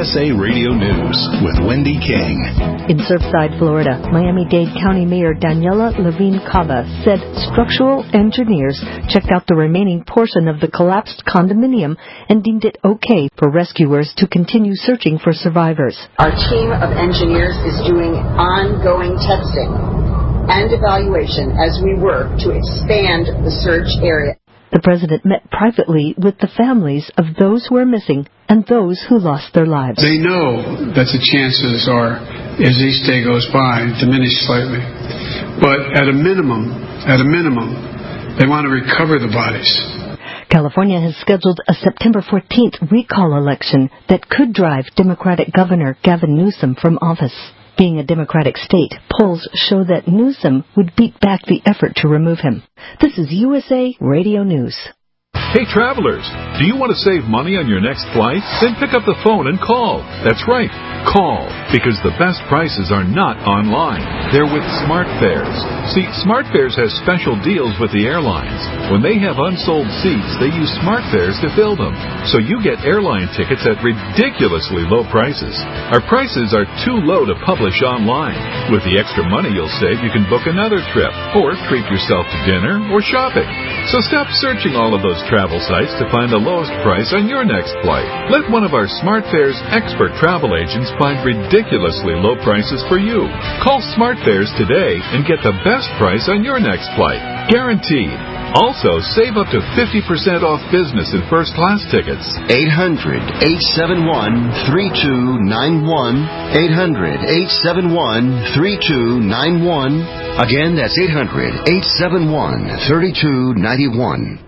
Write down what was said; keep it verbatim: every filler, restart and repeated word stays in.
S A Radio News with Wendy King. In Surfside, Florida, Miami-Dade County Mayor Daniela Levine Cava said structural engineers checked out the remaining portion of the collapsed condominium and deemed it okay for rescuers to continue searching for survivors. Our team of engineers is doing ongoing testing and evaluation as we work to expand the search area. The president met privately with the families of those who are missing and those who lost their lives. They know that the chances are, as each day goes by, diminish slightly. But at a minimum, at a minimum, they want to recover the bodies. California has scheduled a September fourteenth recall election that could drive Democratic Governor Gavin Newsom from office. Being a Democratic state, polls show that Newsom would beat back the effort to remove him. This is U S A Radio News. Hey travelers, do you want to save money on your next flight? Then pick up the phone and call. That's right, call, because the best prices are not online. They're with SmartFares. See, SmartFares has special deals with the airlines. When they have unsold seats, they use SmartFares to fill them. So you get airline tickets at ridiculously low prices. Our prices are too low to publish online. With the extra money you'll save, you can book another trip, or treat yourself to dinner or shopping. So stop searching all of those travel sites to find the lowest price on your next flight. Let one of our SmartFares expert travel agents find ridiculously low prices for you. Call SmartFares today and get the best price on your next flight. Guaranteed. Also, save up to fifty percent off business and first class tickets. eight hundred, eight seven one, three two nine one. eight hundred, eight seven one, three two nine one. Again, that's eight hundred, eight seven one, three two nine one.